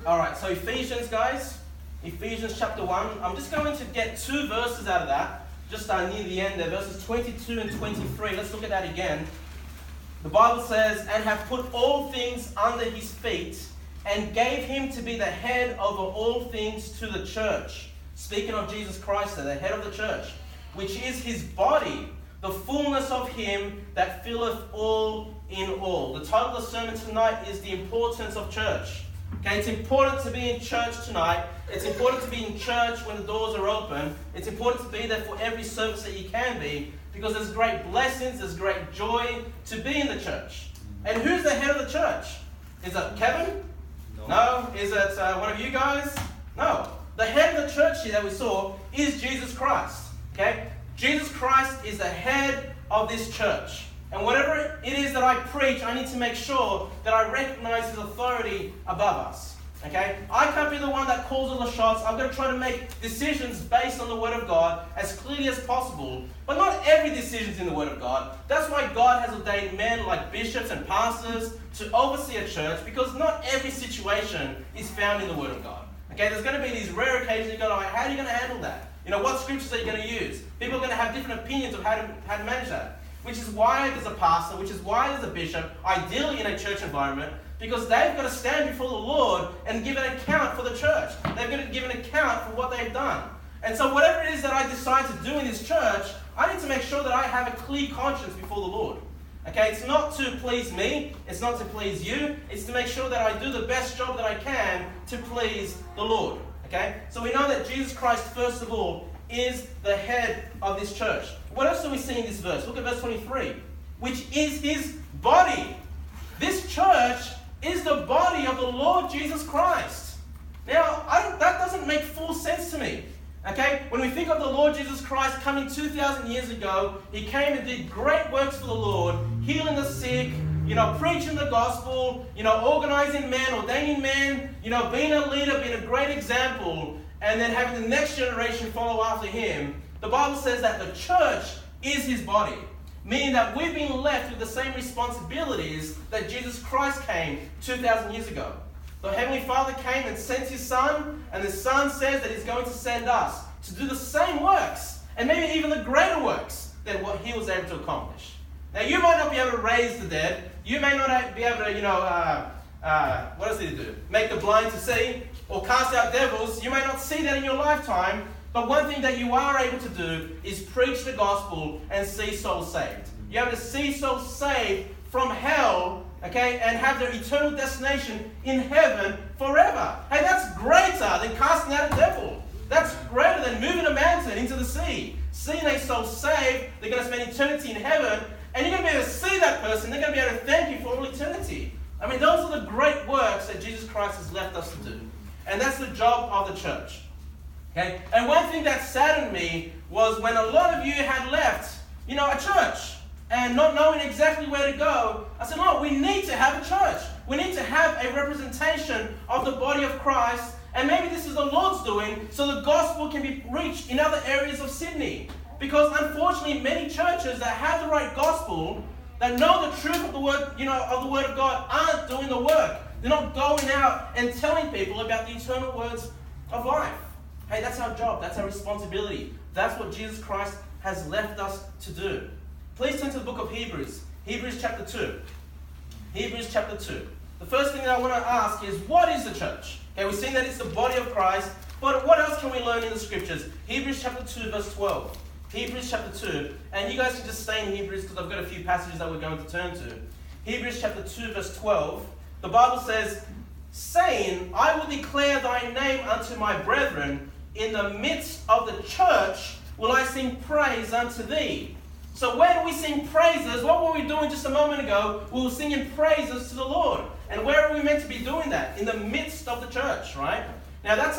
Alright, so Ephesians, guys. Ephesians chapter 1. I'm just going to get two verses out of that, just near the end there, verses 22 and 23. Let's look at that again. The Bible says, and have put all things under his feet, and gave him to be the head over all things to the church. Speaking of Jesus Christ, the head of the church, which is his body, the fullness of him that filleth all in all. The title of the sermon tonight is the importance of church. Okay, it's important to be in church tonight. It's important to be in church when the doors are open. It's important to be there for every service that you can be, because there's great blessings, there's great joy to be in the church. And who's the head of the church? Is it Kevin? No. Is it one of you guys? No. The head of the church here that we saw is Jesus Christ. Okay? Jesus Christ is the head of this church. And whatever it is that I preach, I need to make sure that I recognize his authority above us. Okay? I can't be the one that calls all the shots. I'm going to try to make decisions based on the Word of God as clearly as possible. But not every decision is in the Word of God. That's why God has ordained men like bishops and pastors to oversee a church, because not every situation is found in the Word of God. Okay? There's going to be these rare occasions you go, how are you going to handle that? You know, what scriptures are you going to use? People are going to have different opinions of how to manage that. Which is why there's a pastor, which is why there's a bishop, ideally in a church environment, because they've got to stand before the Lord and give an account for the church. They've got to give an account for what they've done. And so whatever it is that I decide to do in this church, I need to make sure that I have a clear conscience before the Lord. Okay, it's not to please me, it's not to please you, it's to make sure that I do the best job that I can to please the Lord. Okay, so we know that Jesus Christ, first of all, is the head of this church. What else do we see in this verse? Look at verse 23. Which is his body. This church is the body of the Lord Jesus Christ. Now, that doesn't make full sense to me. Okay? When we think of the Lord Jesus Christ coming 2,000 years ago, he came and did great works for the Lord, healing the sick, preaching the gospel, organizing men, ordaining men, being a leader, being a great example, and then having the next generation follow after him. The Bible says that the church is his body, meaning that we've been left with the same responsibilities that Jesus Christ came 2,000 years ago. The Heavenly Father came and sent his Son, and the Son says that he's going to send us to do the same works, and maybe even the greater works than what he was able to accomplish. Now, you might not be able to raise the dead. You may not be able to, what does he do? Make the blind to see, or cast out devils. You may not see that in your lifetime, but one thing that you are able to do is preach the gospel and see souls saved. You're able to see souls saved from hell, okay, and have their eternal destination in heaven forever. Hey, that's greater than casting out a devil. That's greater than moving a mountain into the sea. Seeing a soul saved, they're going to spend eternity in heaven, and you're going to be able to see that person. They're going to be able to thank you for all eternity. I mean, those are the great works that Jesus Christ has left us to do. And that's the job of the church. Okay? And one thing that saddened me was when a lot of you had left, a church, and not knowing exactly where to go. I said, no, we need to have a church. We need to have a representation of the body of Christ. And maybe this is the Lord's doing, so the gospel can be reached in other areas of Sydney. Because unfortunately, many churches that have the right gospel, that know the truth of the word, of the Word of God, aren't doing the work. They're not going out and telling people about the eternal words of life. Hey, that's our job. That's our responsibility. That's what Jesus Christ has left us to do. Please turn to the book of Hebrews. Hebrews chapter 2. Hebrews chapter 2. The first thing that I want to ask is, what is the church? Okay, we've seen that it's the body of Christ, but what else can we learn in the scriptures? Hebrews chapter 2, verse 12. Hebrews chapter 2. And you guys can just stay in Hebrews because I've got a few passages that we're going to turn to. Hebrews chapter 2, verse 12. The Bible says, saying, I will declare thy name unto my brethren. In the midst of the church will I sing praise unto thee. So where do we sing praises? What were we doing just a moment ago? We were singing praises to the Lord. And where are we meant to be doing that? In the midst of the church, right? Now that's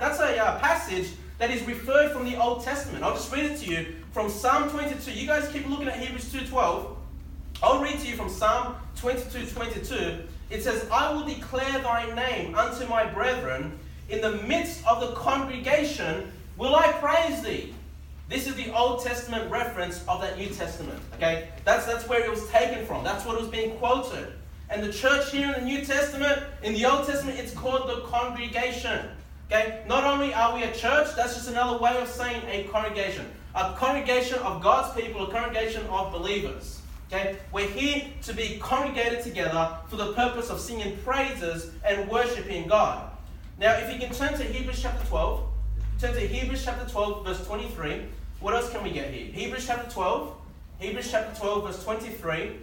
a passage that is referred from the Old Testament. I'll just read it to you from Psalm 22. You guys keep looking at Hebrews 2:12. I'll read to you from Psalm 22:22. It says, I will declare thy name unto my brethren. In the midst of the congregation will I praise thee. This is the Old Testament reference of that New Testament. Okay, that's where it was taken from. That's what was being quoted. And the church here in the New Testament, in the Old Testament, it's called the congregation. Okay? Not only are we a church, that's just another way of saying a congregation. A congregation of God's people, a congregation of believers. Okay? We're here to be congregated together for the purpose of singing praises and worshiping God. Now, if you can turn to Hebrews chapter 12, turn to Hebrews chapter 12, verse 23. What else can we get here? Hebrews chapter 12, verse 23.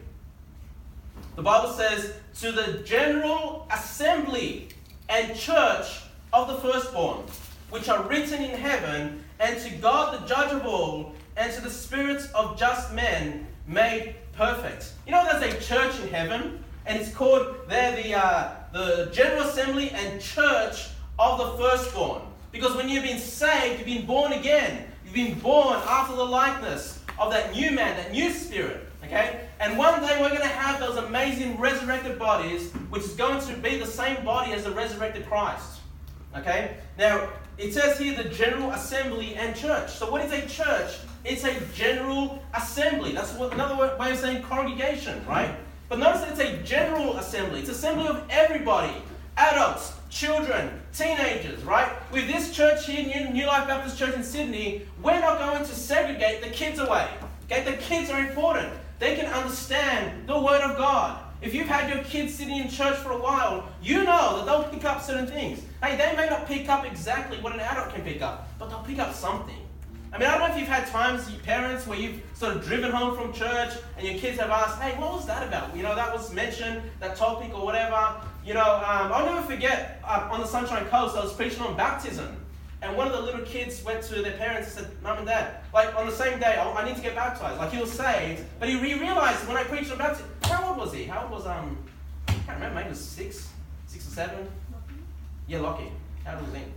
The Bible says, to the general assembly and church of the firstborn, which are written in heaven, and to God the judge of all, and to the spirits of just men made perfect. You know there's a church in heaven, and it's called there the general assembly and church of the firstborn. Because when you've been saved, you've been born again. You've been born after the likeness of that new man, that new spirit. Okay? And one day we're going to have those amazing resurrected bodies, which is going to be the same body as the resurrected Christ. Okay? Now, it says here the general assembly and church. So what is a church? It's a general assembly. That's another way of saying congregation, right? But notice that it's a general assembly. It's assembly of everybody. Adults, children, teenagers, right? With this church here, New Life Baptist Church in Sydney, we're not going to segregate the kids away. Okay? The kids are important. They can understand the Word of God. If you've had your kids sitting in church for a while, you know that they'll pick up certain things. Hey, they may not pick up exactly what an adult can pick up, but they'll pick up something. I mean, I don't know if you've had times, parents, where you've sort of driven home from church and your kids have asked, hey, what was that about? You know, that was mentioned, that topic or whatever. You know, I'll never forget, on the Sunshine Coast, I was preaching on baptism. And one of the little kids went to their parents and said, Mum and Dad, like on the same day, I need to get baptized. Like he was saved, but he realized when I preached on baptism, how old was he? How old was, I can't remember, maybe he was 6 or 7? Yeah, Lockie. How old was he?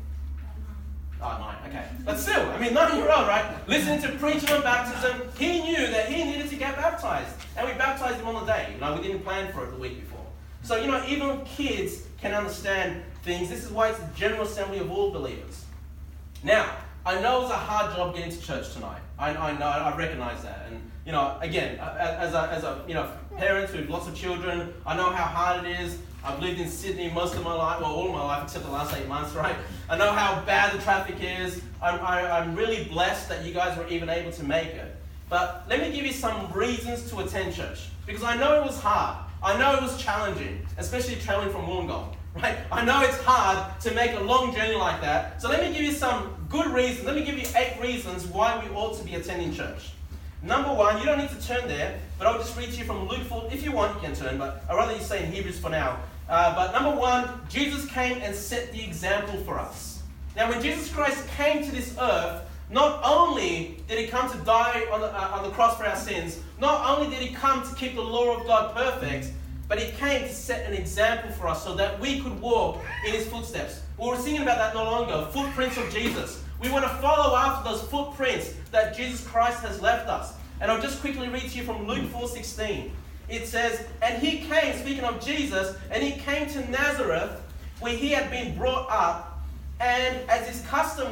Oh, 9, okay. But still, I mean, 9-year-old, right? Listening to preaching on baptism, he knew that he needed to get baptized. And we baptized him on the day. You know, we didn't plan for it the week before. So, you know, even kids can understand things. This is why it's the general assembly of all believers. Now, I know it's a hard job getting to church tonight. I know, I recognize that. And, you know, again, as a you know, parent with lots of children, I know how hard it is. I've lived in Sydney most of my life, well, all of my life except the last 8 months, right? I know how bad the traffic is. I'm really blessed that you guys were even able to make it. But let me give you some reasons to attend church. Because I know it was hard. I know it was challenging, especially traveling from Wollongong, right? I know it's hard to make a long journey like that. So let me give you some good reasons. Let me give you 8 reasons why we ought to be attending church. Number 1, you don't need to turn there, but I'll just read to you from Luke 4. If you want, you can turn, but I'd rather you say in Hebrews for now. But number 1, Jesus came and set the example for us. Now, when Jesus Christ came to this earth, not only did he come to die on the cross for our sins, not only did he come to keep the law of God perfect, but he came to set an example for us so that we could walk in his footsteps. We were singing about that not long ago, footprints of Jesus. We want to follow after those footprints that Jesus Christ has left us. And I'll just quickly read to you from Luke 4:16. It says, and he came, speaking of Jesus, and he came to Nazareth, where he had been brought up, and as his custom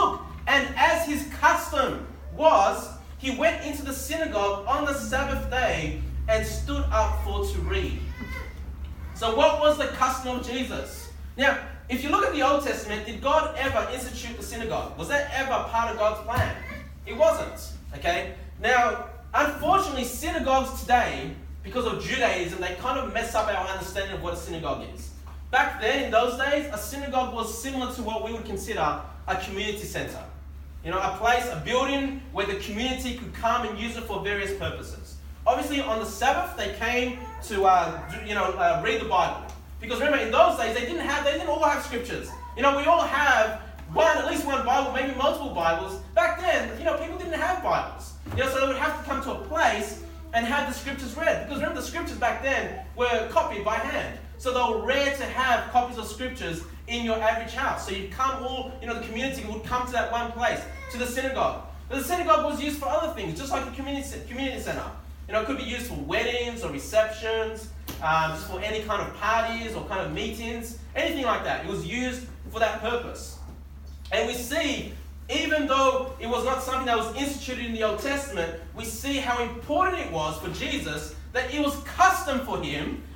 was, he went into the synagogue on the Sabbath day and stood up for to read. So what was the custom of Jesus? Now, if you look at the Old Testament, did God ever institute the synagogue? Was that ever part of God's plan? It wasn't, okay? Now, unfortunately, synagogues today, because of Judaism, they kind of mess up our understanding of what a synagogue is. Back then, in those days, a synagogue was similar to what we would consider a community center. You know, a place, a building where the community could come and use it for various purposes. Obviously, on the Sabbath, they came to read the Bible. Because remember, in those days, they didn't all have scriptures. You know, we all have at least one Bible, maybe multiple Bibles. Back then, you know, people didn't have Bibles. You know, so they would have to come to a place and have the scriptures read. Because remember, the scriptures back then were copied by hand. So they were rare to have copies of scriptures in your average house. So you'd come the community would come to that one place, to the synagogue. But the synagogue was used for other things, just like a community center. You know, it could be used for weddings or receptions, just for any kind of parties or kind of meetings, anything like that. It was used for that purpose. And we see, even though it was not something that was instituted in the Old Testament, we see how important it was for Jesus that it was custom for him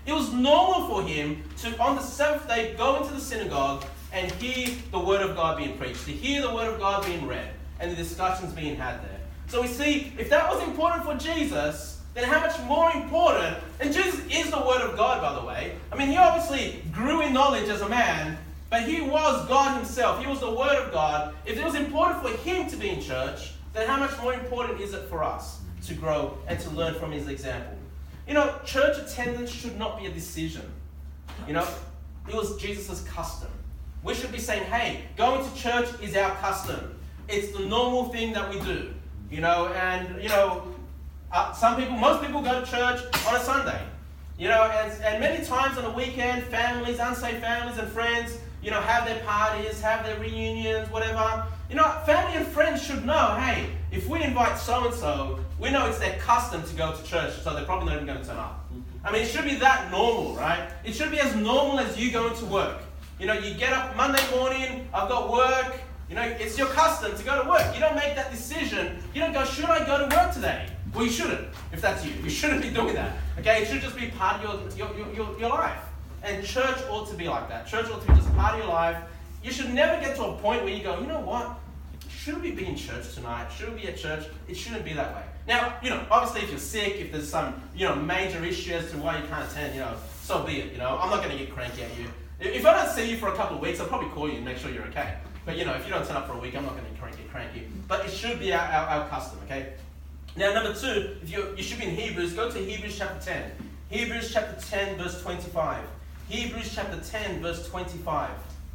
It was normal for him to, on the seventh day, go into the synagogue and hear the word of God being preached, to hear the word of God being read, and the discussions being had there. So we see, if that was important for Jesus, then how much more important, and Jesus is the word of God, by the way. I mean, he obviously grew in knowledge as a man, but he was God himself. He was the word of God. If it was important for him to be in church, then how much more important is it for us to grow and to learn from his example? You know, church attendance should not be a decision. You know, it was Jesus' custom. We should be saying, hey, going to church is our custom. It's the normal thing that we do. You know, and, you know, most people go to church on a Sunday. You know, and many times on a weekend, families, unsaved families and friends, you know, have their parties, have their reunions, whatever. You know, family and friends should know, hey, if we invite so-and-so, we know it's their custom to go to church, so they're probably not even going to turn up. I mean, it should be that normal, right? It should be as normal as you going to work. You know, you get up Monday morning, I've got work. You know, it's your custom to go to work. You don't make that decision. You don't go, should I go to work today? Well, you shouldn't, if that's you. You shouldn't be doing that. Okay, it should just be part of your life. And church ought to be like that. Church ought to be just part of your life. You should never get to a point where you go, you know what? Should we be in church tonight? Should we be at church? It shouldn't be that way. Now, you know, obviously if you're sick, if there's some, you know, major issue as to why you can't attend, you know, so be it, you know. I'm not going to get cranky at you. If I don't see you for a couple of weeks, I'll probably call you and make sure you're okay. But, you know, if you don't turn up for a week, I'm not going to get cranky. But it should be our custom, okay? Now, number two, if you should be in Hebrews, go to Hebrews chapter 10. Hebrews chapter 10, verse 25. Hebrews chapter 10, verse 25.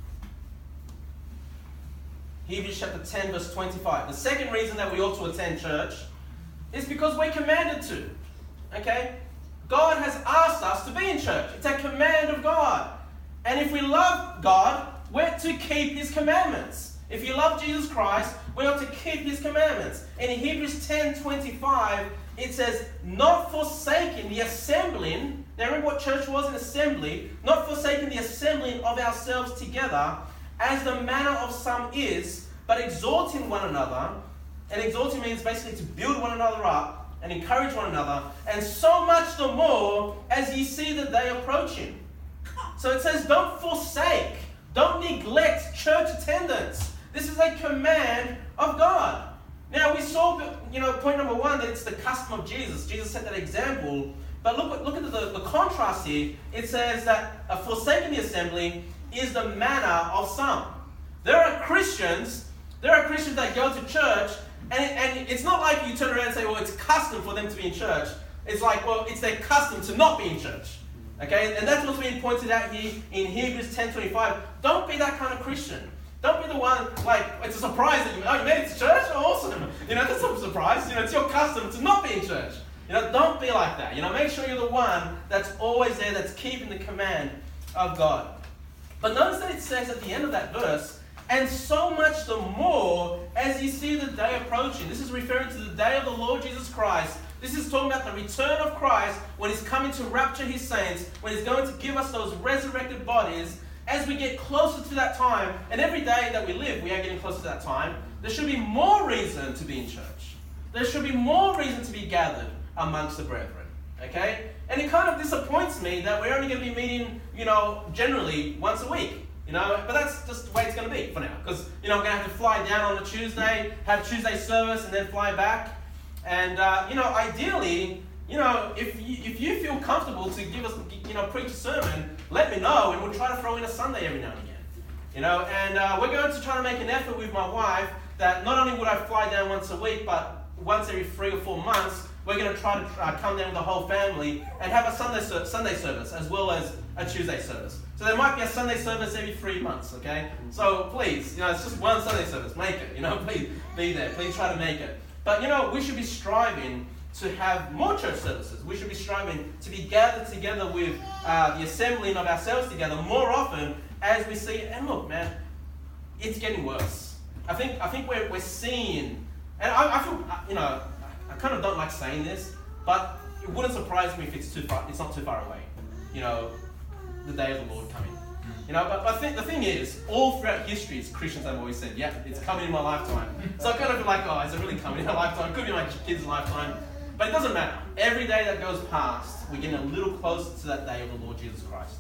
Hebrews chapter 10, verse 25. The second reason that we ought to attend church is because we're commanded to. Okay? God has asked us to be in church. It's a command of God. And if we love God, we're to keep his commandments. If you love Jesus Christ, we ought to keep his commandments. And in Hebrews 10:25, it says, not forsaking the assembling. Now remember what church was, an assembly. Not forsaking the assembling of ourselves together, as the manner of some is, but exhorting one another. And exhorting means basically to build one another up and encourage one another. And so much the more as ye see the day approaching. So it says, don't forsake, don't neglect church attendance. This is a command of God. Now we saw, you know, point number one, that it's the custom of Jesus. Jesus set that example. But look at the contrast here. It says that forsaking the assembly is the manner of some. There are Christians that go to church, and it's not like you turn around and say, well, it's custom for them to be in church. It's like, well, it's their custom to not be in church. Okay, and that's what's being pointed out here in Hebrews 10:25. Don't be that kind of Christian. Don't be the one, like, it's a surprise that you made it to church? Oh, awesome. You know, that's not a surprise. You know, it's your custom to not be in church. You know, don't be like that. You know, make sure you're the one that's always there, that's keeping the command of God. But notice that it says at the end of that verse, and so much the more as you see the day approaching. This is referring to the day of the Lord Jesus Christ. This is talking about the return of Christ when he's coming to rapture his saints, when he's going to give us those resurrected bodies. As we get closer to that time, and every day that we live, we are getting closer to that time, there should be more reason to be in church. There should be more reason to be gathered amongst the brethren. Okay? And it kind of disappoints me that we're only going to be meeting, you know, generally once a week. You know, but that's just the way it's going to be for now. Because, you know, I'm going to have to fly down on a Tuesday, have Tuesday service, and then fly back. And, you know, ideally, you know, if you feel comfortable to give us, you know, preach a sermon, let me know, and we'll try to throw in a Sunday every now and again. You know, and we're going to try to make an effort with my wife that not only would I fly down once a week, but once every 3 or 4 months, we're going to try to come down with the whole family and have a Sunday service as well as a Tuesday service. So there might be a Sunday service every 3 months, okay? So please, you know, it's just one Sunday service. Make it, you know, please be there. Please try to make it. But, you know, we should be striving to have more church services. We should be striving to be gathered together with the assembling of ourselves together more often as we see. And look, man, it's getting worse. I think we're seeing, and I feel, you know, I kind of don't like saying this, but it wouldn't surprise me if it's not too far away. You know, the day of the Lord coming. You know, but the thing is, all throughout history, Christians have always said, yeah, it's coming in my lifetime. So I kind of feel like, oh, is it really coming in my lifetime? It could be my kid's lifetime. But it doesn't matter. Every day that goes past, we're getting a little closer to that day of the Lord Jesus Christ.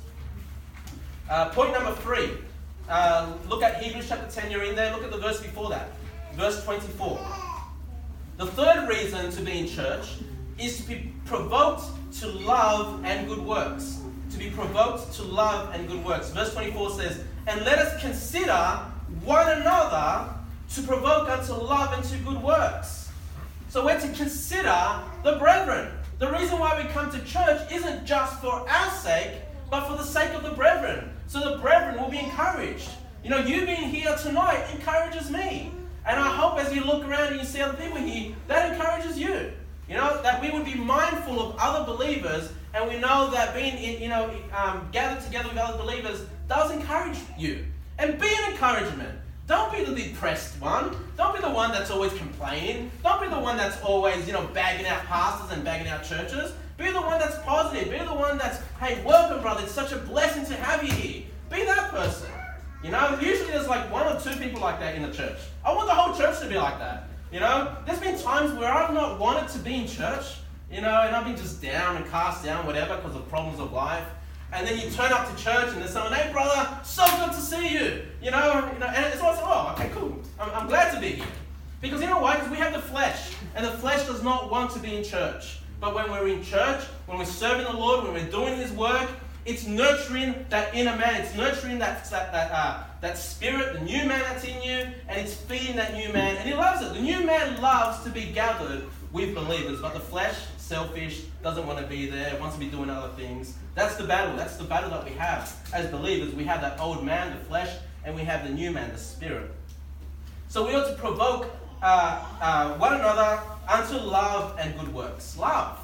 Point number 3. Look at Hebrews chapter 10. You're in there. Look at the verse before that. Verse 24. The third reason to be in church is to be provoked to love and good works. To be provoked to love and good works. Verse 24 says, and let us consider one another to provoke unto love and to good works. So we're to consider the brethren. The reason why we come to church isn't just for our sake, but for the sake of the brethren. So the brethren will be encouraged. You know, you being here tonight encourages me. And I hope as you look around and you see other people here, that encourages you. You know, that we would be mindful of other believers, and we know that being, gathered together with other believers does encourage you. And be an encouragement. Don't be the depressed one. Don't be the one that's always complaining. Don't be the one that's always, bagging out pastors and bagging out churches. Be the one that's positive. Be the one that's, hey, welcome, brother. It's such a blessing to have you here. Be that person. Usually there's like 1 or 2 people like that in the church. I want the whole church to be like that. There's been times where I've not wanted to be in church, and I've been just down and cast down, whatever, because of problems of life. And then you turn up to church and there's someone, hey brother, so good to see you. And it's always, oh, okay, cool. I'm glad to be here. Because you know why? Because we have the flesh, and the flesh does not want to be in church. But when we're in church, when we're serving the Lord, when we're doing His work, it's nurturing that inner man. It's nurturing that spirit, the new man that's in you, and it's feeding that new man. And he loves it. The new man loves to be gathered with believers, but the flesh, selfish, doesn't want to be there, wants to be doing other things. That's the battle. That's the battle that we have as believers. We have that old man, the flesh, and we have the new man, the spirit. So we ought to provoke one another unto love and good works. Love.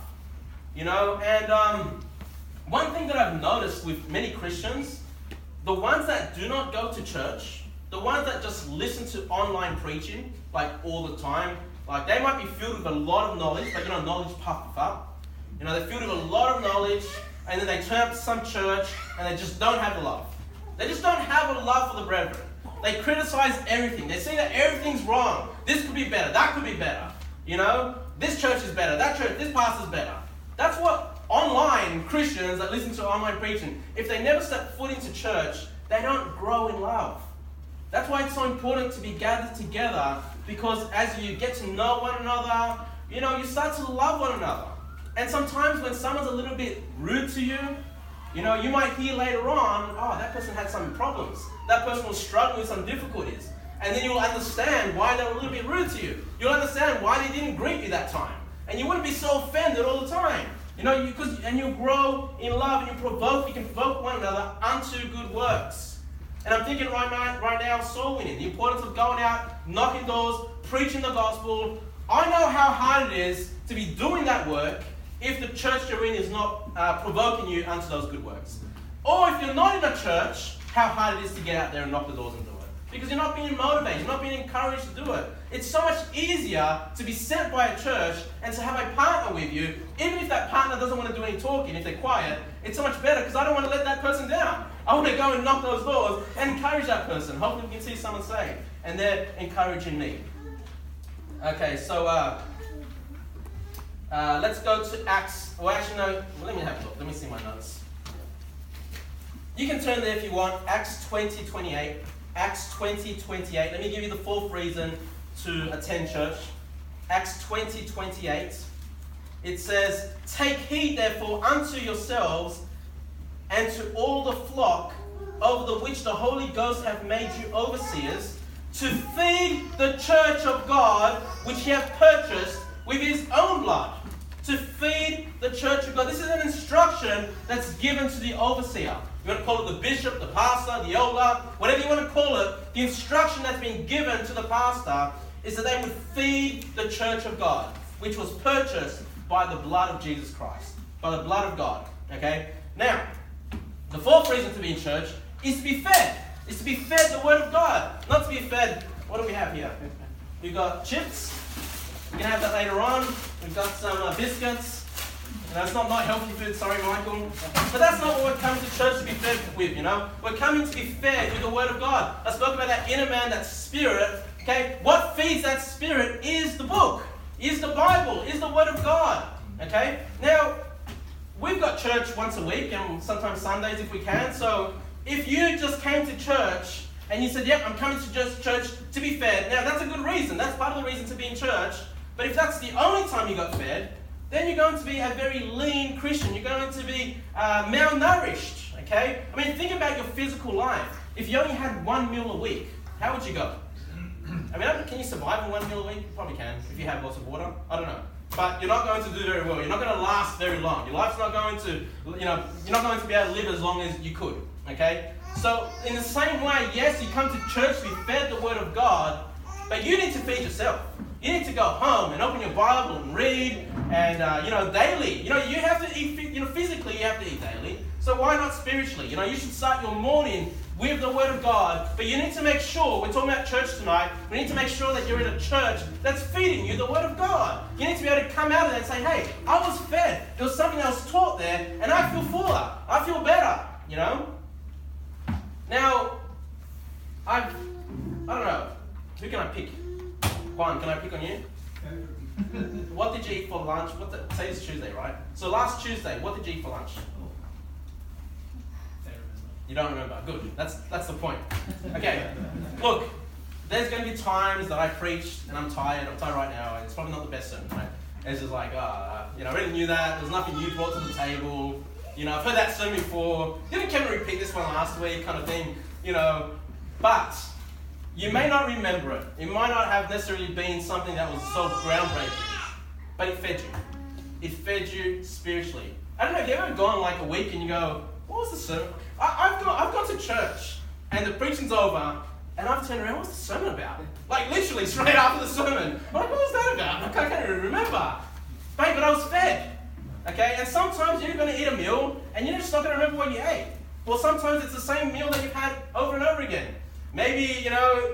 One thing that I've noticed with many Christians, the ones that do not go to church, the ones that just listen to online preaching, like all the time, like they might be filled with a lot of knowledge, but knowledge puffs up. They're filled with a lot of knowledge, and then they turn up to some church, and they just don't have the love. They just don't have a love for the brethren. They criticize everything. They say that everything's wrong. This could be better. That could be better. This church is better. That church, this pastor's better. That's what online Christians that listen to online preaching, if they never step foot into church, they don't grow in love. That's why it's so important to be gathered together, because as you get to know one another, you start to love one another. And sometimes when someone's a little bit rude to you, you might hear later on, oh, that person had some problems. That person was struggling with some difficulties. And then you'll understand why they were a little bit rude to you. You'll understand why they didn't greet you that time. And you wouldn't be so offended all the time. And you grow in love, and you can provoke one another unto good works. And I'm thinking right now of soul winning, the importance of going out, knocking doors, preaching the gospel. I know how hard it is to be doing that work if the church you're in is not provoking you unto those good works. Or if you're not in a church, how hard it is to get out there and knock the doors and do it. Because you're not being motivated, you're not being encouraged to do it. It's so much easier to be sent by a church and to have a partner with you, even if that partner doesn't want to do any talking, if they're quiet. It's so much better because I don't want to let that person down. I want to go and knock those doors and encourage that person. Hopefully we can see someone saved. And they're encouraging me. Okay, so let's go to Acts. Well, actually, no. Let me have a look. Let me see my notes. You can turn there if you want. Acts 20:28. Acts 20:28. Let me give you the 4th reason to attend church. Acts 20:28. It says, take heed therefore unto yourselves and to all the flock over the which the Holy Ghost hath made you overseers, to feed the church of God which he hath purchased with his own blood. To feed the church of God. This is an instruction that's given to the overseer. You want to call it the bishop, the pastor, the elder, whatever you want to call it. The instruction that's been given to the pastor is that they would feed the church of God, which was purchased by the blood of Jesus Christ, by the blood of God. Okay? Now, the 4th reason to be in church is to be fed. Is to be fed the word of God. Not to be fed, what do we have here? We've got chips. We're going to have that later on. We've got some biscuits. It's not healthy food, sorry Michael. But that's not what we're coming to church to be fed with, We're coming to be fed with the word of God. I spoke about that inner man, that spirit. Okay, what feeds that spirit is the book. is the Bible, is the Word of God. Okay? Now, we've got church once a week and sometimes Sundays if we can. So if you just came to church and you said, yep, I'm coming to just church to be fed. Now, that's a good reason. That's part of the reason to be in church. But if that's the only time you got fed, then you're going to be a very lean Christian. You're going to be malnourished. Okay? I mean, think about your physical life. If you only had one meal a week, how would you go? I mean, can you survive on one meal a week? You probably can, if you have lots of water. I don't know. But you're not going to do very well. You're not going to last very long. Your life's not going to, you're not going to be able to live as long as you could. Okay? So, in the same way, yes, you come to church to be fed the Word of God, but you need to feed yourself. You need to go home and open your Bible and read, and, daily. You have to eat, physically you have to eat daily. So why not spiritually? You should start your morning with the Word of God, but you need to make sure, we're talking about church tonight, we need to make sure that you're in a church that's feeding you the Word of God. You need to be able to come out of there and say, hey, I was fed. There was something else taught there, and I feel fuller. I feel better, Now, I don't know. Who can I pick? Juan, can I pick on you? What did you eat for lunch? Say it's Tuesday, right? So last Tuesday, what did you eat for lunch? You don't remember. Good. That's the point. Okay. Look, there's going to be times that I preach and I'm tired. I'm tired right now. It's probably not the best sermon, right? It's just like, I already knew that. There's nothing you brought to the table. I've heard that sermon before. Didn't Kevin repeat this one last week kind of thing? But you may not remember it. It might not have necessarily been something that was so groundbreaking. But it fed you. It fed you spiritually. I don't know, have you ever gone like a week and you go, what was the sermon? I've gone to church and the preaching's over and I've turned around, what's the sermon about? Like literally straight after the sermon. I'm like, what was that about? I can't even remember. But I was fed. Okay? And sometimes you're going to eat a meal and you're just not going to remember what you ate. Well, sometimes it's the same meal that you've had over and over again. Maybe,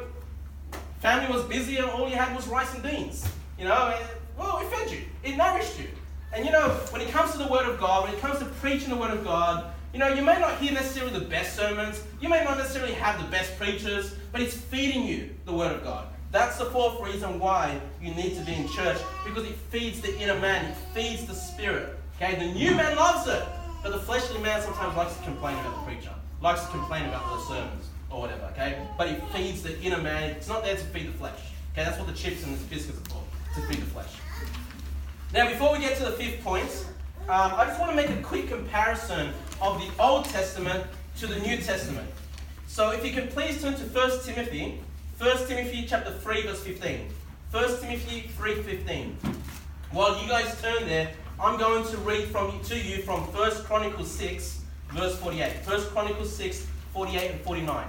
family was busy and all you had was rice and beans. Well, it fed you. It nourished you. And when it comes to the Word of God, when it comes to preaching the Word of God, you may not hear necessarily the best sermons, you may not necessarily have the best preachers, but it's feeding you the Word of God. That's the fourth reason why you need to be in church, because it feeds the inner man, it feeds the spirit. Okay, the new man loves it, but the fleshly man sometimes likes to complain about the preacher, likes to complain about the sermons or whatever, okay? But it feeds the inner man, it's not there to feed the flesh. Okay, that's what the chips and the biscuits are for, to feed the flesh. Now, before we get to the fifth point, I just want to make a quick comparison of the Old Testament to the New Testament. So if you can please turn to 1 Timothy chapter 3, verse 15. 1 Timothy 3:15. While you guys turn there, I'm going to read to you from 1 Chronicles 6, verse 48. 1 Chronicles 6, 48 and 49.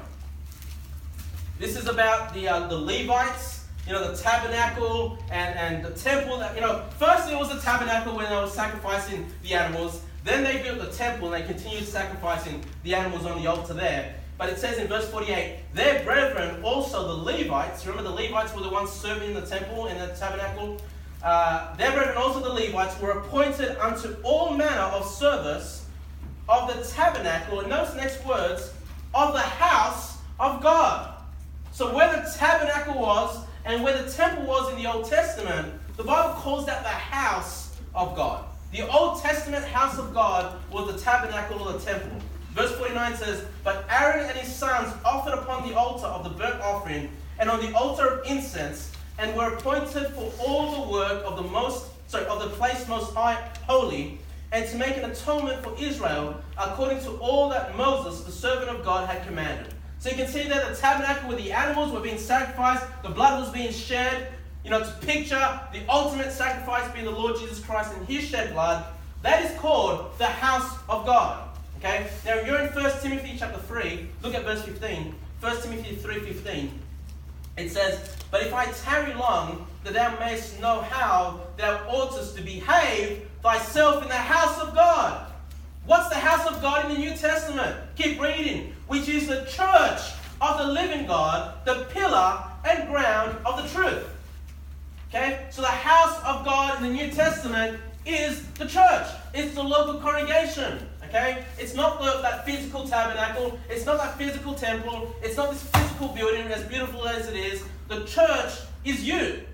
This is about the Levites, the tabernacle and the temple. First it was the tabernacle when they were sacrificing the animals. Then they built the temple and they continued sacrificing the animals on the altar there. But it says in verse 48, their brethren, also the Levites, remember the Levites were the ones serving in the temple, in the tabernacle? Their brethren, also the Levites, were appointed unto all manner of service of the tabernacle, and notice the next words, of the house of God. So where the tabernacle was and where the temple was in the Old Testament, the Bible calls that the house of God. The Old Testament house of God was the tabernacle or the temple. Verse 49 says, but Aaron and his sons offered upon the altar of the burnt offering and on the altar of incense, and were appointed for all the work of the place most holy, and to make an atonement for Israel, according to all that Moses, the servant of God, had commanded. So you can see that the tabernacle where the animals were being sacrificed, the blood was being shed, to picture the ultimate sacrifice being the Lord Jesus Christ and his shed blood. That is called the house of God. Okay? Now you're in 1 Timothy chapter 3, look at verse 15. 1 Timothy 3:15. It says, but if I tarry long, that thou mayest know how thou oughtest to behave thyself in the house of God. What's the house of God in the New Testament? Keep reading. Which is the church of the living God, the pillar and ground of the truth. Okay? So the house of God in the New Testament is the church. It's the local congregation. Okay? It's not that physical tabernacle. It's not that physical temple. It's not this physical building, as beautiful as it is. The church is you.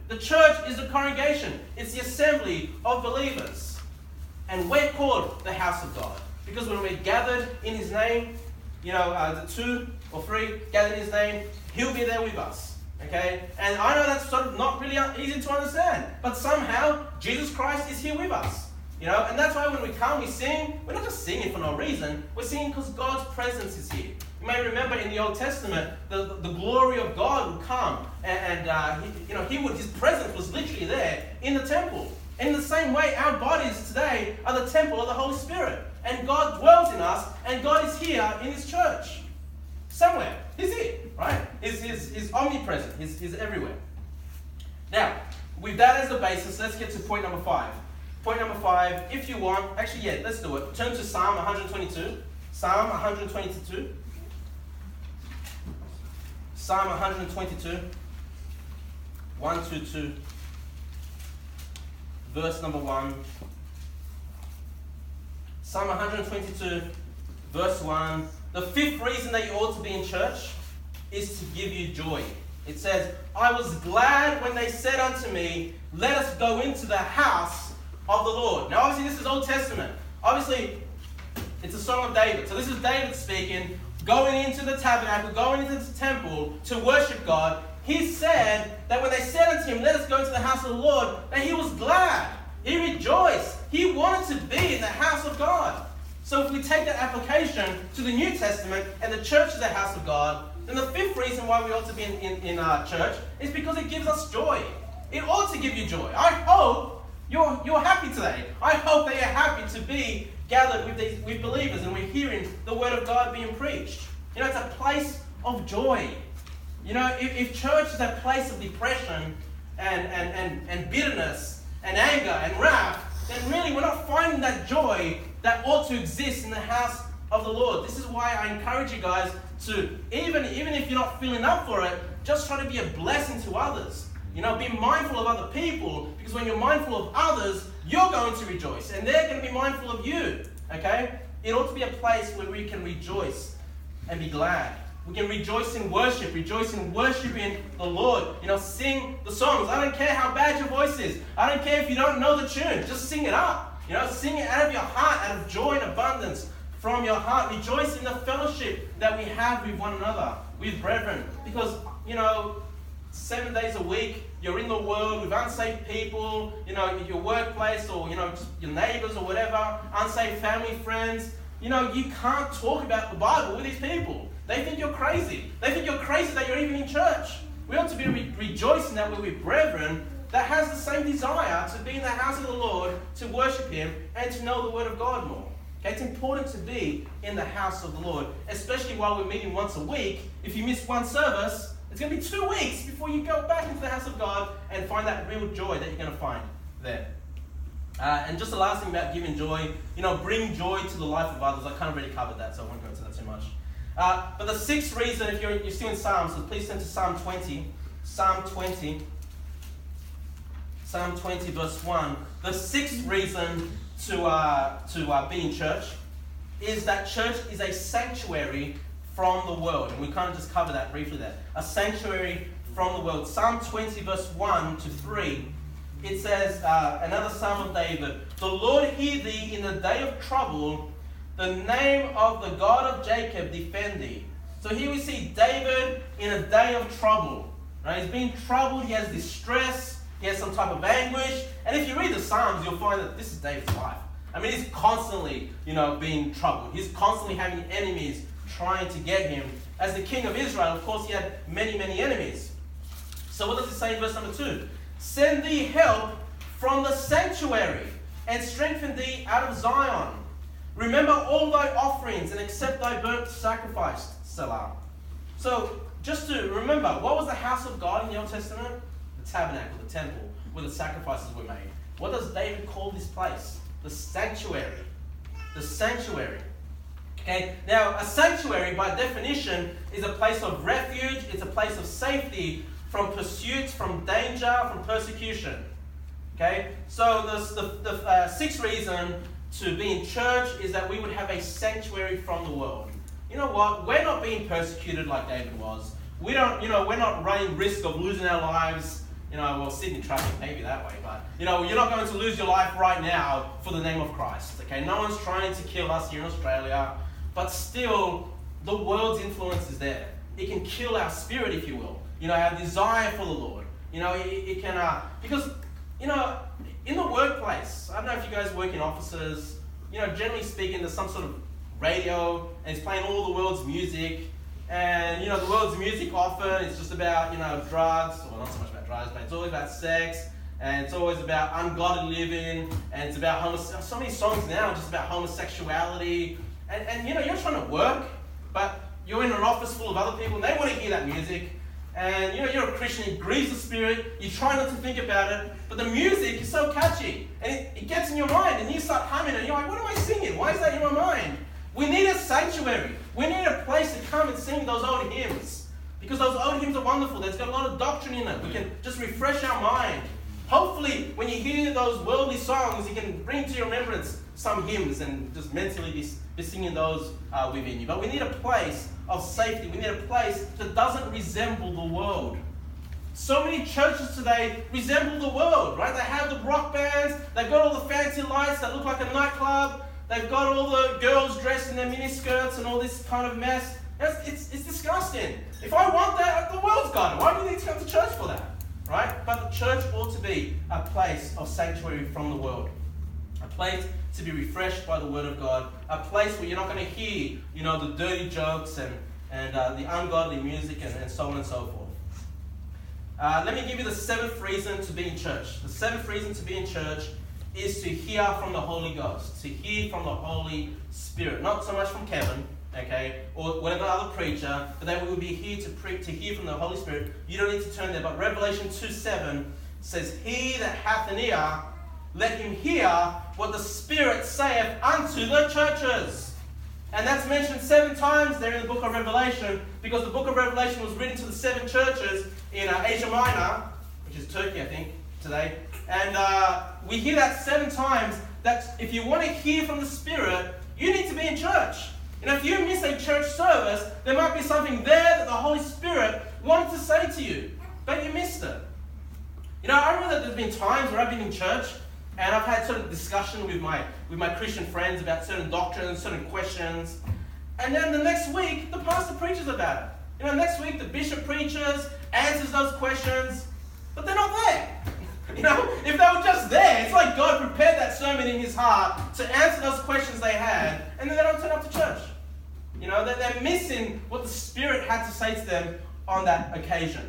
The church is the congregation. It's the assembly of believers. And we're called the house of God. Because when we're gathered in His name, the 2 or 3 gathered in His name, He'll be there with us. Okay? And I know that's sort of not really easy to understand. But somehow, Jesus Christ is here with us. And that's why when we come, we sing. We're not just singing for no reason. We're singing because God's presence is here. You may remember in the Old Testament, the glory of God would come, and His presence was literally there in the temple. In the same way, our bodies today are the temple of the Holy Spirit, and God dwells in us, and God is here in His church. Somewhere, He's here, right? He's omnipresent. He's everywhere. Now, with that as the basis, let's get to point number 5. Point number 5, if you want, let's do it. Turn to Psalm 122. Psalm 122. Psalm 122, 122, verse number 1. Psalm 122, verse 1. The 5th reason that you ought to be in church is to give you joy. It says, I was glad when they said unto me, let us go into the house of the Lord. Now obviously this is Old Testament. Obviously it's a song of David. So this is David speaking, going into the tabernacle, going into the temple to worship God. He said that when they said unto him, let us go into the house of the Lord, that he was glad. He rejoiced. He wanted to be in the house of God. So if we take that application to the New Testament and the church is the house of God, then the 5th reason why we ought to be in our church is because it gives us joy. It ought to give you joy. I hope you're happy today. I hope that you're happy to be gathered with believers and we're hearing the word of God being preached. It's a place of joy. If church is a place of depression and bitterness and anger and wrath, then really we're not finding that joy that ought to exist in the house of the Lord. This is why I encourage you guys to, even if you're not feeling up for it, just try to be a blessing to others. Be mindful of other people, because when you're mindful of others, you're going to rejoice, and they're going to be mindful of you. Okay? It ought to be a place where we can rejoice and be glad. We can rejoice in worship, rejoice in worshiping the Lord. Sing the songs. I don't care how bad your voice is. I don't care if you don't know the tune. Just sing it up. Sing it out of your heart, out of joy and abundance from your heart. Rejoice in the fellowship that we have with one another, with brethren. Because, 7 days a week, you're in the world with unsaved people, in your workplace or, just your neighbors or whatever, unsaved family, friends. You can't talk about the Bible with these people. They think you're crazy. They think you're crazy that you're even in church. We ought to be rejoicing that we're with brethren that has the same desire to be in the house of the Lord, to worship Him, and to know the Word of God more. Okay? It's important to be in the house of the Lord, especially while we're meeting once a week. If you miss one service, it's going to be 2 weeks before you go back into the house of God and find that real joy that you're going to find there. And just the last thing about giving joy, bring joy to the life of others. I kind of already covered that, so I won't go into that too much. But the 6th reason, if you're still in Psalms, so please turn to Psalm 20. Psalm 20. Psalm 20 verse 1. The 6th reason to be in church is that church is a sanctuary from the world. And we kind of just covered that briefly there. A sanctuary from the world. Psalm 20 verse 1 to 3. It says, another Psalm of David, the Lord hear thee in the day of trouble, the name of the God of Jacob defend thee. So here we see David in a day of trouble. Right? He's being troubled, he has distress, he has some type of anguish. And if you read the Psalms, you'll find that this is David's life. I mean, he's constantly, being troubled. He's constantly having enemies trying to get him. As the king of Israel, of course, he had many, many enemies. So what does it say in verse number 2? Send thee help from the sanctuary, and strengthen thee out of Zion. Remember all thy offerings, and accept thy burnt sacrifice, Selah. So, just to remember, what was the house of God in the Old Testament? The tabernacle, the temple, where the sacrifices were made. What does David call this place? The sanctuary. The sanctuary. Okay, now a sanctuary by definition is a place of refuge, it's a place of safety from pursuit, from danger, from persecution. Okay, so the 6th reason to be in church is that we would have a sanctuary from the world. You know what? We're not being persecuted like David was. We don't, we're not running risk of losing our lives, well, Sydney traffic may be that way, but, you're not going to lose your life right now for the name of Christ, okay? No one's trying to kill us here in Australia, but still, the world's influence is there. It can kill our spirit, if you will. Our desire for the Lord. It can, because, in the workplace, I don't know if you guys work in offices, generally speaking, there's some sort of radio, and it's playing all the world's music, and, the world's music often is just about, drugs, well, not so much about drugs, but it's always about sex, and it's always about ungodly living, and it's about so many songs now are just about homosexuality, and you're trying to work, but you're in an office full of other people, and they want to hear that music, and you're a Christian, it grieves the spirit, you try not to think about it, but the music is so catchy, and it gets in your mind, and you start humming, and you're like, what am I singing? Why is that in my mind? We need a sanctuary. We need a place to come and sing those old hymns, because those old hymns are wonderful. There's got a lot of doctrine in it. We can just refresh our mind. Hopefully, when you hear those worldly songs, you can bring to your remembrance some hymns and just mentally be singing those within you. But we need a place of safety. We need a place that doesn't resemble the world. So many churches today resemble the world, right? They have the rock bands, they've got all the fancy lights that look like a nightclub, they've got all the girls dressed in their miniskirts and all this kind of mess. It's disgusting. If I want that, the world's got it. Why do you need to come to church for that? Right? But the church ought to be a place of sanctuary from the world. A place to be refreshed by the Word of God. A place where you're not going to hear, the dirty jokes and the ungodly music and so on and so forth. Let me give you the seventh reason to be in church. The seventh reason to be in church is to hear from the Holy Ghost. To hear from the Holy Spirit. Not so much from Kevin, okay, or whatever other preacher, but they will be here to hear from the Holy Spirit. You don't need to turn there, but Revelation 2:7 says, He that hath an ear, let him hear what the Spirit saith unto the churches. And that's mentioned 7 times there in the book of Revelation, because the book of Revelation was written to the 7 churches in Asia Minor, which is Turkey, I think, today. And we hear that 7 times, that if you want to hear from the Spirit, you need to be in church. If you miss a church service, there might be something there that the Holy Spirit wanted to say to you, but you missed it. I remember that there's been times where I've been in church, and I've had sort of discussion with my Christian friends about certain doctrines, certain questions. And then the next week, the pastor preaches about it. Next week the bishop preaches, answers those questions, but they're not there. If they were just there, it's like God prepared that sermon in his heart to answer those questions they had, and then they don't turn up to church. They're missing what the Spirit had to say to them on that occasion.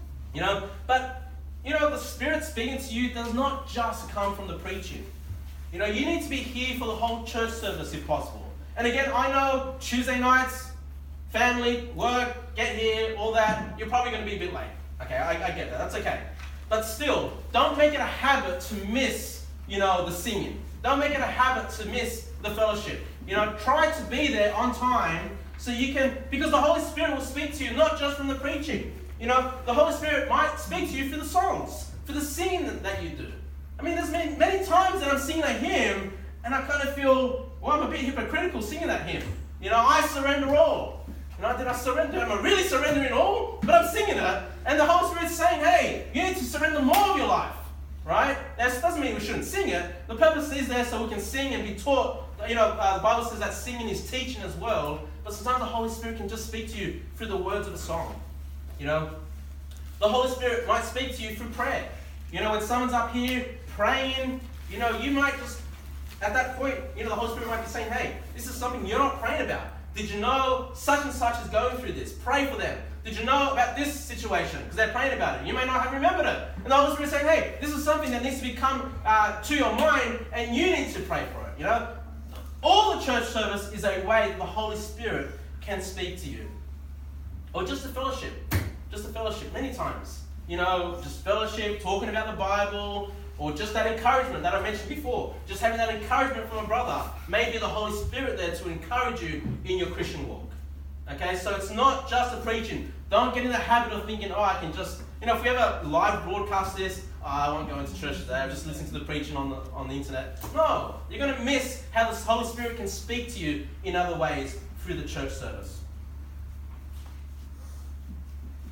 But the Spirit speaking to you does not just come from the preaching. You need to be here for the whole church service if possible. And again, I know Tuesday nights, family, work, get here, all that, you're probably going to be a bit late. Okay, I get that. That's okay. But still, don't make it a habit to miss, the singing. Don't make it a habit to miss the fellowship. Try to be there on time so you can, because the Holy Spirit will speak to you not just from the preaching. The Holy Spirit might speak to you through the songs, through the singing that you do. There's many times that I'm singing a hymn and I kind of feel, I'm a bit hypocritical singing that hymn. I surrender all. Did I surrender? Am I really surrendering all? But I'm singing it, and the Holy Spirit's saying, hey, you need to surrender more of your life, right? That doesn't mean we shouldn't sing it. The purpose is there so we can sing and be taught. The Bible says that singing is teaching as well, but sometimes the Holy Spirit can just speak to you through the words of a song. The Holy Spirit might speak to you through prayer. When someone's up here praying, you might just, at that point, the Holy Spirit might be saying, hey, this is something you're not praying about. Did you know such and such is going through this? Pray for them. Did you know about this situation? Because they're praying about it. You may not have remembered it. And the Holy Spirit is saying, hey, this is something that needs to become to your mind, and you need to pray for it. All the church service is a way that the Holy Spirit can speak to you. Or just a fellowship. Just a fellowship many times. Just fellowship, talking about the Bible, or just that encouragement that I mentioned before. Just having that encouragement from a brother. Maybe the Holy Spirit there to encourage you in your Christian walk. Okay, so it's not just the preaching. Don't get in the habit of thinking, I can just, if we ever live broadcast this, I won't go into church today, I'm just listening to the preaching on the internet. No, you're going to miss how the Holy Spirit can speak to you in other ways through the church service.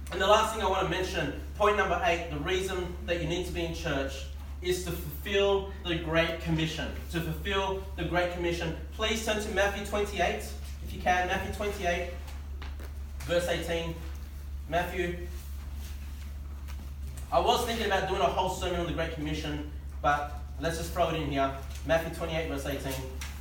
And the last thing I want to mention, point number 8, the reason that you need to be in church is to fulfill the Great Commission. To fulfill the Great Commission. Please turn to Matthew 28, if you can. Matthew 28, verse 18. Matthew. I was thinking about doing a whole sermon on the Great Commission, but let's just throw it in here. Matthew 28, verse 18.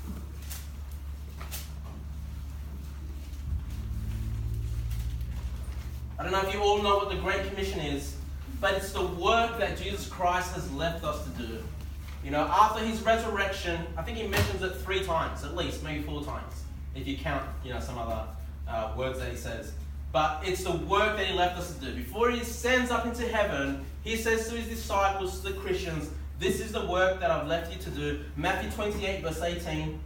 I don't know if you all know what the Great Commission is, but it's the work that Jesus Christ has left us to do. You know, after his resurrection, I think he mentions it 3 times, at least, maybe 4 times, if you count, some other words that he says. But it's the work that he left us to do. Before he ascends up into heaven, he says to his disciples, to the Christians, this is the work that I've left you to do. Matthew 28, verse 18,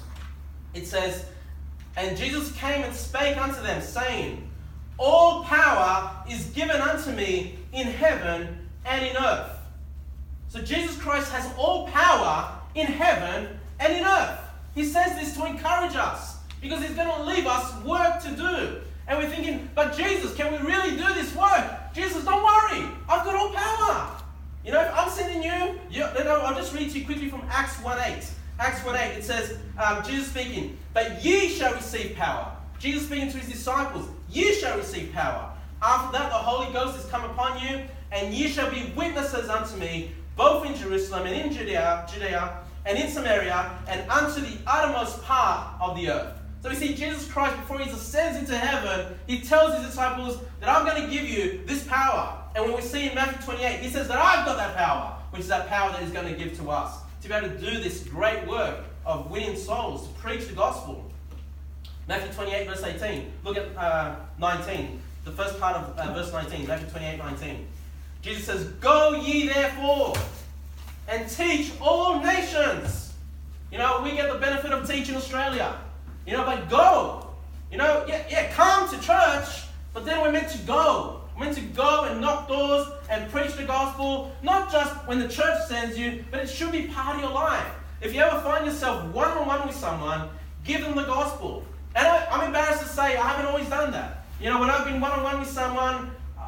it says, and Jesus came and spake unto them, saying, all power is given unto me in heaven and in earth. So Jesus Christ has all power in heaven and in earth. He says this to encourage us because he's going to leave us work to do. And we're thinking, but Jesus, can we really do this work? Jesus, don't worry. I've got all power. If I'm sending you, I'll just read to you quickly from Acts 1:8. Acts 1:8, it says, Jesus speaking, but ye shall receive power. Jesus speaking to his disciples, ye shall receive power. After that, the Holy Ghost is come upon you, and ye shall be witnesses unto me, both in Jerusalem and in Judea and in Samaria, and unto the uttermost part of the earth. So we see Jesus Christ, before he ascends into heaven, he tells his disciples that I'm going to give you this power. And when we see in Matthew 28, he says that I've got that power, which is that power that he's going to give to us, to be able to do this great work of winning souls, to preach the gospel. Matthew 28, verse 18. Look at 19. The first part of verse 19. Matthew 28, 19. Jesus says, go ye therefore and teach all nations. We get the benefit of teaching Australia. But go. Come to church, but then we're meant to go. We're meant to go and knock doors and preach the gospel, not just when the church sends you, but it should be part of your life. If you ever find yourself one-on-one with someone, give them the gospel. And I'm embarrassed to say I haven't always done that. When I've been one-on-one with someone,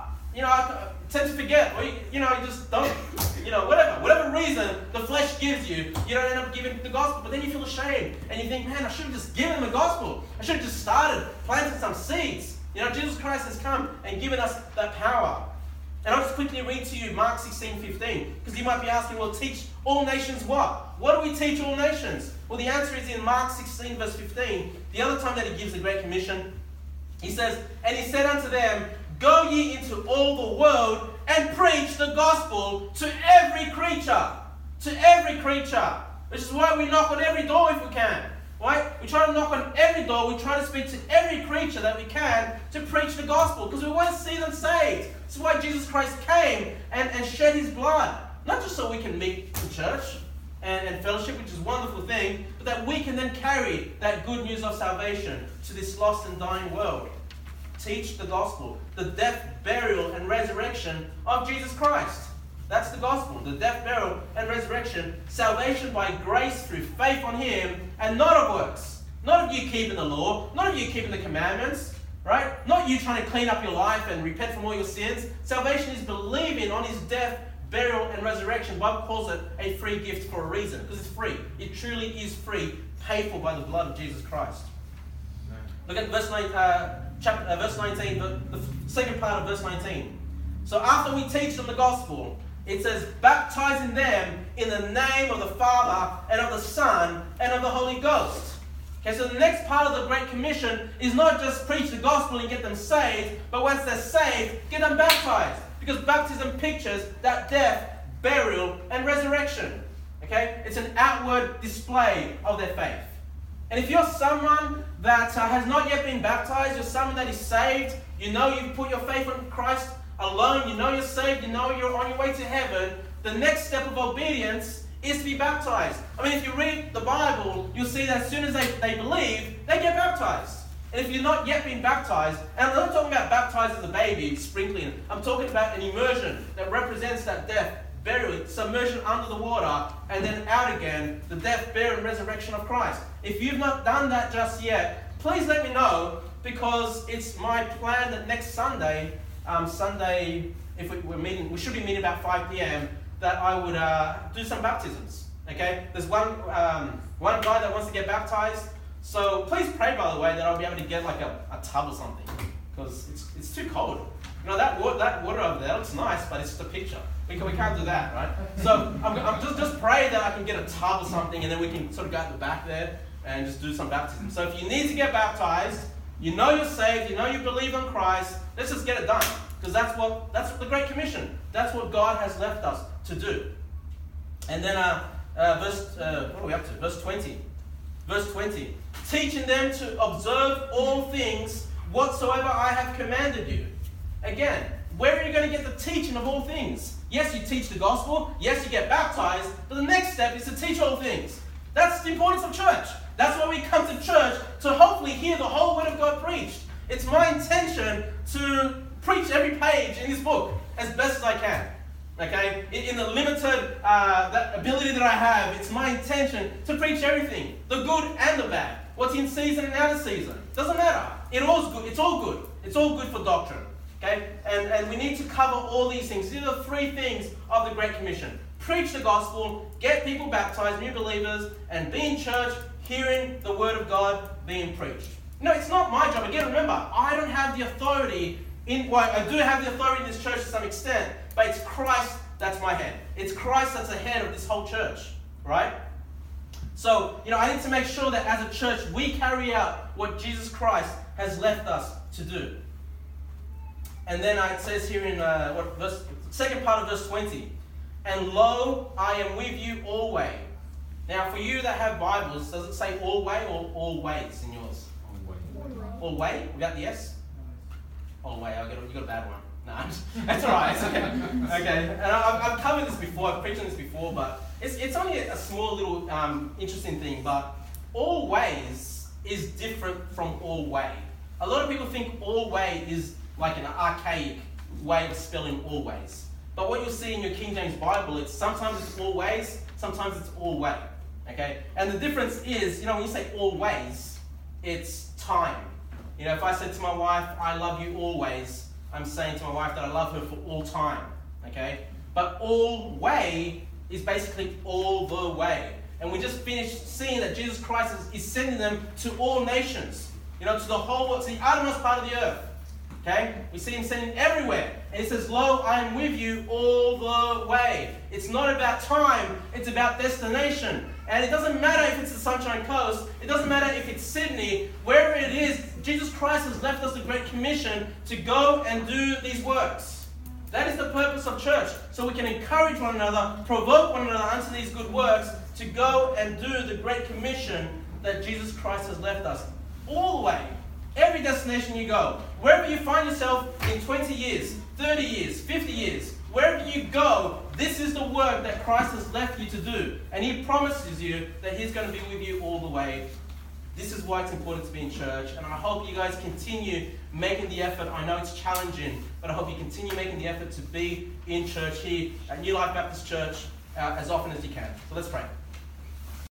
I tend to forget. Or, you just don't, whatever reason the flesh gives you, you don't end up giving the gospel. But then you feel ashamed. And you think, man, I should have just given the gospel. I should have just started planting some seeds. Jesus Christ has come and given us that power. And I'll just quickly read to you Mark 16:15. Because you might be asking, well, teach all nations what? What do we teach all nations? Well, the answer is in Mark 16, verse 15. The other time that he gives the Great Commission, he says, and he said unto them, go ye into all the world and preach the gospel to every creature. To every creature. Which is why we knock on every door if we can. Right? We try to knock on every door. We try to speak to every creature that we can to preach the gospel. Because we want to see them saved. This is why Jesus Christ came and shed his blood. Not just so we can meet the church and fellowship, which is a wonderful thing, but that we can then carry that good news of salvation to this lost and dying world. Teach the gospel, the death, burial, and resurrection of Jesus Christ. That's the gospel, the death, burial, and resurrection, salvation by grace through faith on him, and not of works. Not of you keeping the law, not of you keeping the commandments, right? Not you trying to clean up your life and repent from all your sins. Salvation is believing on his death, burial, and resurrection. The Bible calls it a free gift for a reason, because it's free. It truly is free, paid for by the blood of Jesus Christ. Look at verse 19, the second part of verse 19. So after we teach them the gospel, it says, baptizing them in the name of the Father and of the Son and of the Holy Ghost. Okay, so the next part of the Great Commission is not just preach the gospel and get them saved, but once they're saved, get them baptized. Because baptism pictures that death, burial, and resurrection. Okay? It's an outward display of their faith. And if you're someone that has not yet been baptized, you're someone that is saved, you've put your faith on Christ alone, you're saved, you're on your way to heaven, the next step of obedience is to be baptized. If you read the Bible, you'll see that as soon as they believe, they get baptized. And if you're not yet been baptized, and I'm not talking about baptized as a baby, sprinkling, I'm talking about an immersion that represents that death, burial, submersion under the water, and then out again, the death, burial, and resurrection of Christ. If you've not done that just yet, please let me know, because it's my plan that next Sunday, Sunday, if we're meeting, we should be meeting about 5 p.m., that I would do some baptisms. Okay? There's one guy that wants to get baptized. So please pray, by the way, that I'll be able to get like a tub or something, because it's too cold. You know, that water over there looks nice, but it's just a picture. We can't do that, right? So I'm just pray that I can get a tub or something, and then we can sort of go at the back there and just do some baptism. So if you need to get baptized, you know you're saved, you know you believe in Christ, let's just get it done. Because that's what the Great Commission. That's what God has left us to do. And then what are we up to? Verse 20. Verse 20. Teaching them to observe all things whatsoever I have commanded you. Again, where are you going to get the teaching of all things? Yes, you teach the gospel. Yes, you get baptized. But the next step is to teach all things. That's the importance of church. That's why we come to church, to hopefully hear the whole Word of God preached. It's my intention to preach every page in this book as best as I can. Okay? In the limited that ability that I have, it's my intention to preach everything. The good and the bad. What's in season and out of season. Doesn't matter. It's all good. It's all good for doctrine. Okay? And we need to cover all these things. These are the three things of the Great Commission. Preach the gospel, get people baptized, new believers, and be in church, hearing the Word of God being preached. No, it's not my job. Again, remember, I don't have the authority I do have the authority in this church to some extent, but it's Christ that's my head. It's Christ that's the head of this whole church, right? So, I need to make sure that as a church, we carry out what Jesus Christ has left us to do. And then it says here in second part of verse 20, and lo, I am with you always. Now, for you that have Bibles, does it say always or always in yours? Always? We got the S? Always. You got a bad one. No, that's all right. It's okay. Okay. And I've covered this before. I've preached on this before, but it's only a small little interesting thing. But always is different from always. A lot of people think always is like an archaic way of spelling always. But what you'll see in your King James Bible, sometimes it's always, sometimes it's always. Okay? And the difference is, when you say always, it's time. If I said to my wife, I love you always, I'm saying to my wife that I love her for all time. Okay? But always is basically all the way. And we just finished seeing that Jesus Christ is sending them to all nations. To the whole world, to the uttermost part of the earth. Okay? We see him sending everywhere. And he says, lo, I am with you all the way. It's not about time, it's about destination. And it doesn't matter if it's the Sunshine Coast, it doesn't matter if it's Sydney, wherever it is, Jesus Christ has left us the Great Commission to go and do these works. That is the purpose of church. So we can encourage one another, provoke one another unto these good works, to go and do the Great Commission that Jesus Christ has left us. All the way. Every destination you go. Wherever you find yourself in 20 years, 30 years, 50 years, wherever you go, this is the work that Christ has left you to do. And he promises you that he's going to be with you all the way. This is why it's important to be in church. And I hope you guys continue making the effort. I know it's challenging, but I hope you continue making the effort to be in church here at New Life Baptist Church as often as you can. So let's pray.